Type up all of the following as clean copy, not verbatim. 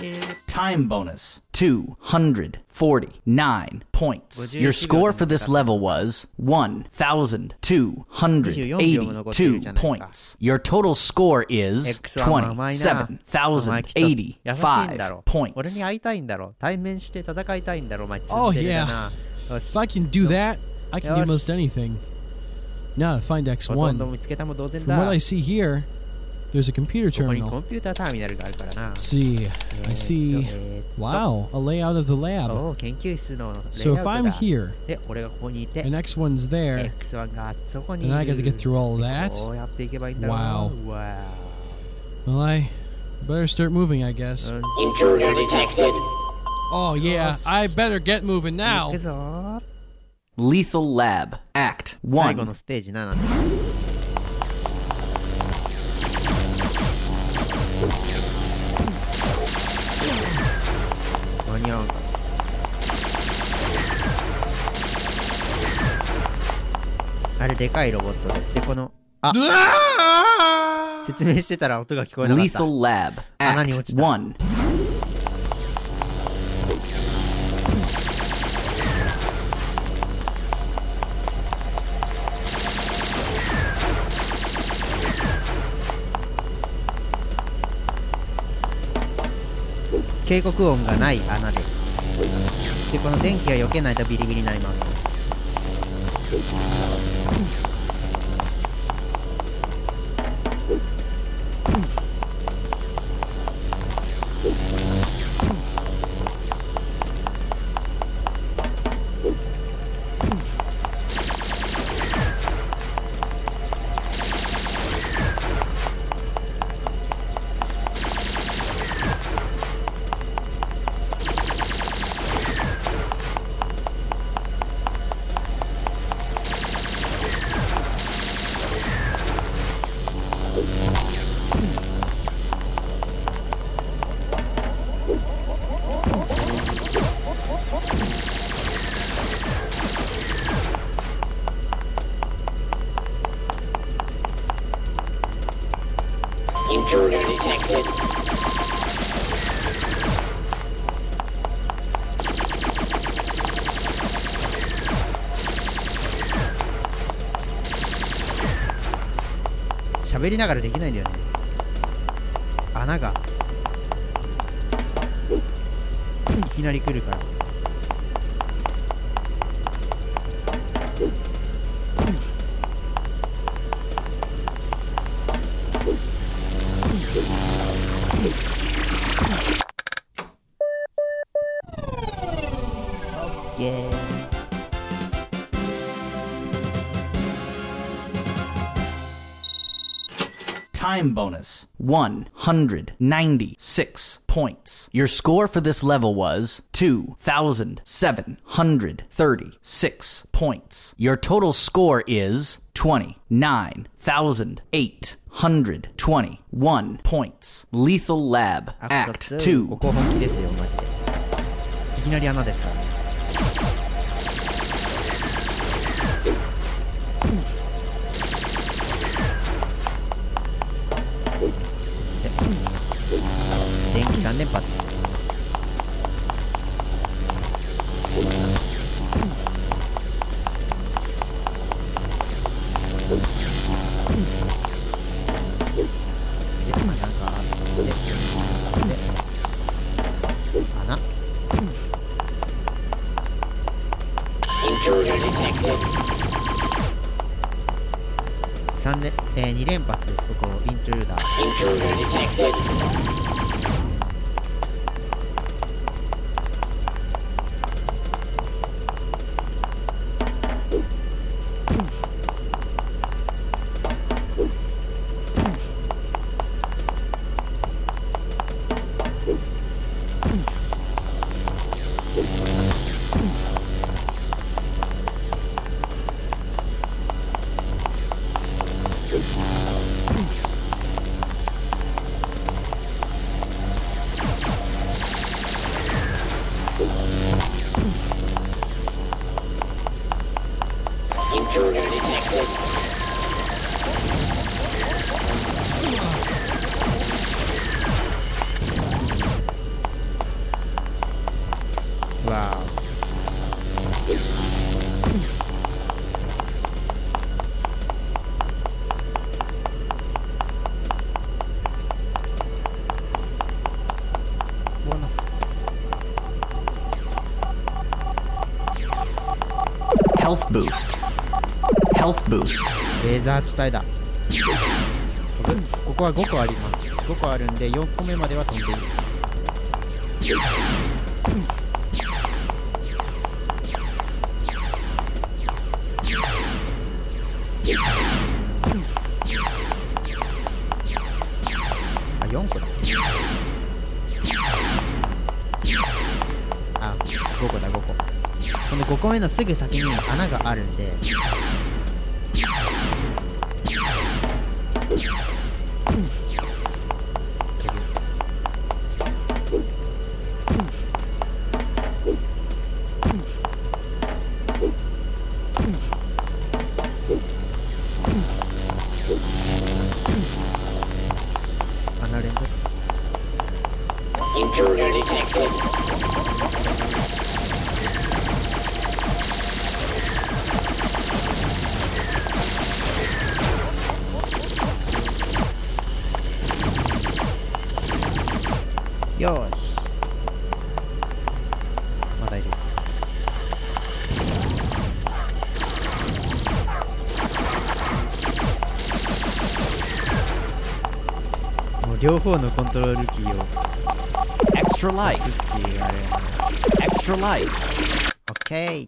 Time bonus. 249 points. Your score for this level was 1,282 points. Your total score is 27,085 points. 俺に会いたいんだろ。対面して戦いたいんだろ。お前 Oh yeah. If I can do that, I can do most anything. Now to find X1. From what I see here, there's a computer ここに terminal. コンピューターターミナルがあるからな。 See, I see. Wow, a layout of the lab. おー、研究室のレイアウト So if だ。 I'm here で、俺がここにいて、 and X1's there, X1 がそこにい then る。 I got to get through all of that. こうやっていけばいいんだろう。 Wow. Wow. Well, I better start moving, I guess. Intruder detected. Oh yeah, I better get moving 行 now. くぞ。 Lethal Lab. Act 最後の 1. ステージ7です。間に合うか。あれでかいロボットです。で、この、説明してたら音が聞こえなかった。 Lethal Lab. 穴に Act 落ちた。 1. 警告音がない穴です。で、この電気が避けないとビリビリになります。 Intruder detected. .喋りながらできないんだよね。穴がいきなり来るから。オッケー。 Time bonus. 196 points. Your score for this level was 2,736 points. Your total score is 29,821 points. Lethal Lab. アク Act ト2。 こ 2. こ本気ですよ、マジで。いきなり穴ですからね。電気3連発。で、なんかあって、で、穴。 Intruder detected. 2連発です、ここ、イントゥルーダー。 Intruder detected. Intruder detected. わーボーナス Health boost. Health boost. レーザー地帯だ。ここは5個あります。5個あるんで4個目までは飛んでいる。あ、4個だ。あ、5個だ、5個。この5個目のすぐ先に穴があるんで、穴連続。 Intruder detected. よーし、まだいる。もう両方のコントロールキーを Extra 押 life. すっていうあれ。 Extra life. オッケー。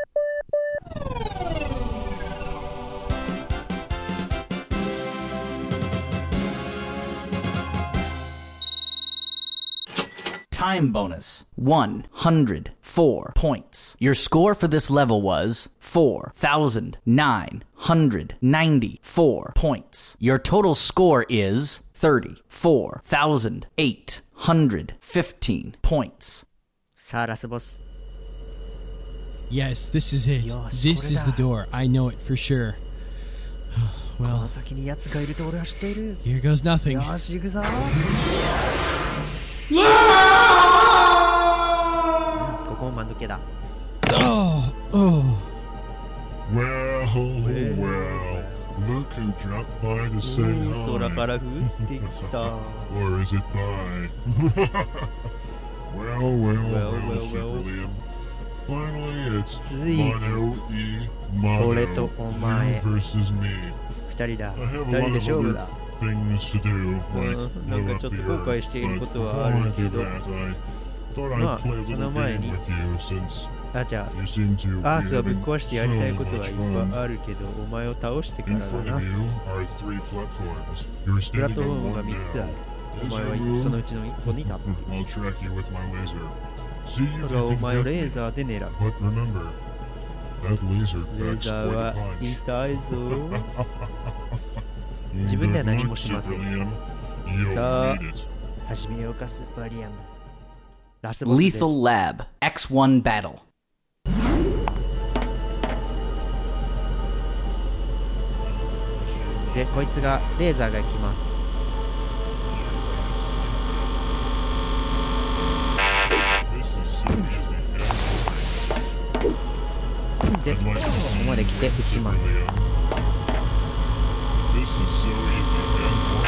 Time bonus 104 points. Your score for this level was 4,994 points. Your total score is 34,815 points. さあラスボス。 Yes, this is it. Yosh, This is the これだ。 door. I know it for sure. この Well, 先に奴がいると俺は知っている。 here goes nothing. よーし、行くぞー。ここも間抜けだ。 Oh, oh. Well, well, look who dropped by to say 空 hi. から降ってきた。 Or is it by? well, well, Well, Super Liam. Finally, it's ついに Mono E Mono. 俺とお前 You versus me. 二人だ。 I have 二 a 人 lot で of 勝負 other だ。 things to do, like なん blow か up ちょっ the と後 Earth. 悔している But こと before はあ I るけ do ど、 that, I thought まあ I'd play a その little 前 game に with you since あ、じゃ you seem to あ、ア be ースはぶっ having 壊してやりたいことはいっ so ぱ much い fun. あるけど、お前を倒してか In らだ front な。 of you are 3 platforms. You're プラッ standing トフォー on ムが one 3つある。 now. お前はそのうちの1個に立っている。 I'll track you with my laser. See if それは you お can 前を get レー me. ザーで狙う。 But remember, that laser レー packs ザー quite は a punch. 痛いぞ。 Good 自分では何 luck, もしません。 Super Liam. You'll さあ need it. 始めようか、スーパーリアム。ラスボスです。 Lethal Lab X1 Battle. で、こいつが、レーザーが来ます。 This is so easy. で、 I'd こ like to こ see まで来て撃ち Super ます。 Liam. This is so easy.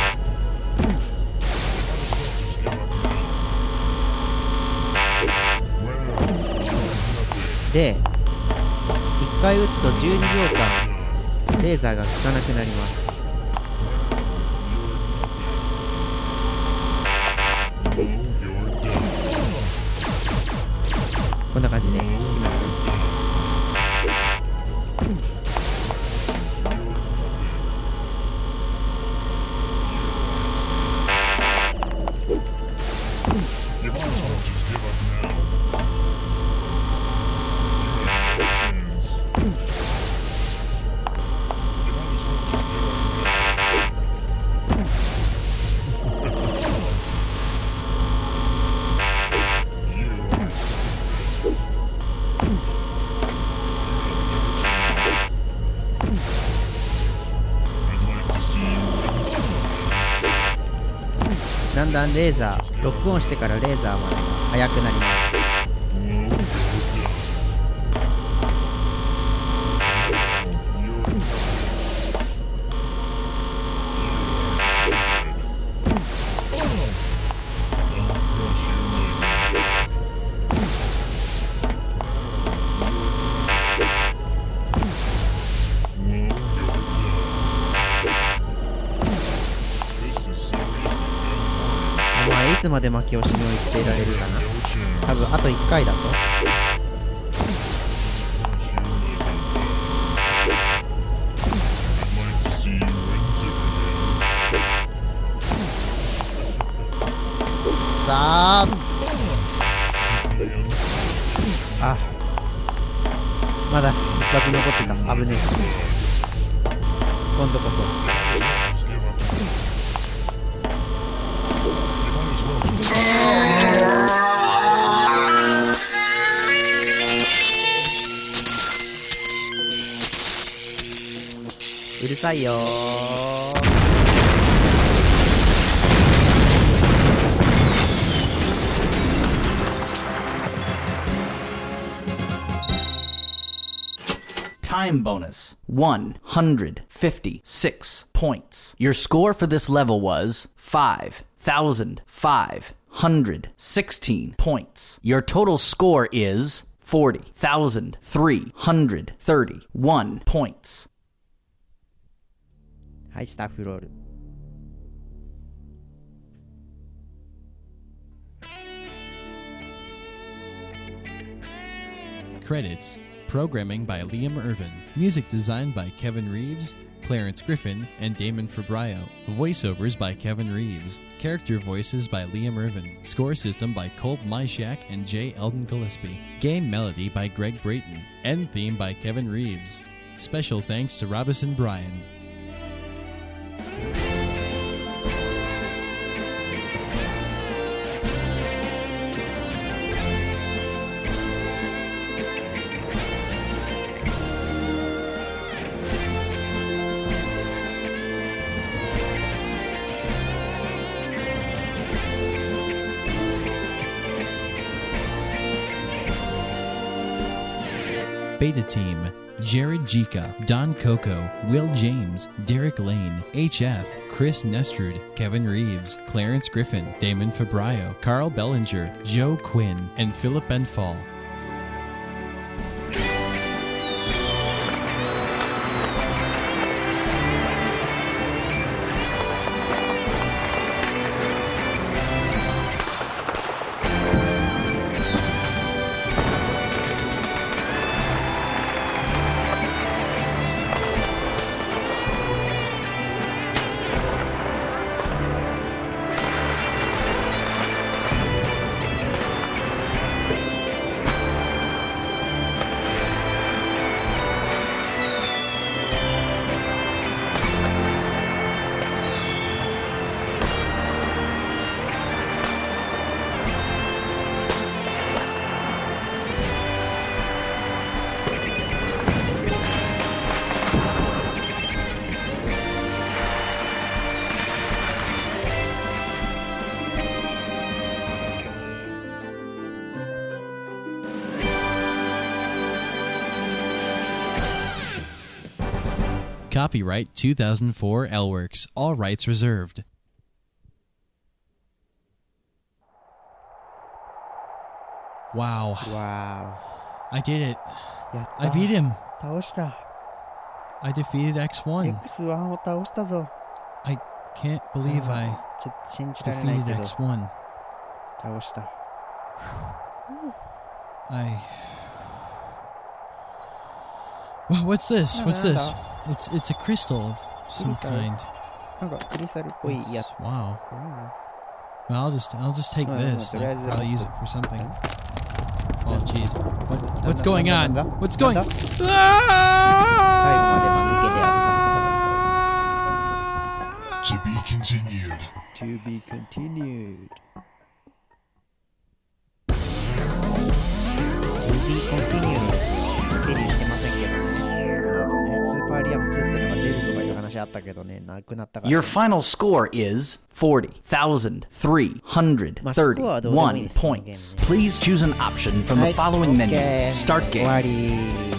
Well, で、1回撃つと12秒間、レーザーが効かなくなります。 you're done. こんな感じで、いきます。 You might as well just give up now. You have no chance. You might as well just give up now. You are I'd like to see you win. だんだんレーザー、ロックオンしてからレーザーまでが速くなります。 Well, つまで負け惜しみを言っていられるかな。多分あと1回だと。さあまだ一発残ってた。危ねえ。今度こそうるさいよ Time bonus 156 points. Your score for this level was 5,516 points. Your total score is 40,331 points. はい、スタッフロール。 Credits. Programming by Liam Irvin. Music designed by Kevin Reeves, Clarence Griffin, and Damon Fabrio. Voiceovers by Kevin Reeves. Character voices by Liam Irvin. Score system by Colt Myshak and J. Eldon Gillespie. Game melody by Greg Brayton. End theme by Kevin Reeves. Special thanks to Robinson Bryan. Beta Team: Jared Jika, Don Coco, Will James, Derek Lane, HF, Chris Nestrud, Kevin Reeves, Clarence Griffin, Damon Fabrio, Carl Bellinger, Joe Quinn, and Philip Benfall. Copyright 2004 Elworks. All rights reserved. Wow. I did it. I beat him. 倒した。 I defeated X1. X1 を倒したぞ。 I can't believe I ちょっと信じられないけ defeated ど。 X1. 倒した。 Well, what's this? What's this? It's a crystal of some kind. なんかクリスタルっぽいやつ。 Wow. Well, I'll just take this. I'll use it for something. Oh, jeez. What's going on? What's going? 最後まで間抜けであ To be continued. る。To be continued. To be continued. デビューしてませんけどね。この後ね、スーパーリアム2ってのが出るとかいう話あったけどね、なくなったから、ね。 Your final score is 40,331 points. Please choose an option from the following menu. Start game. 終わり。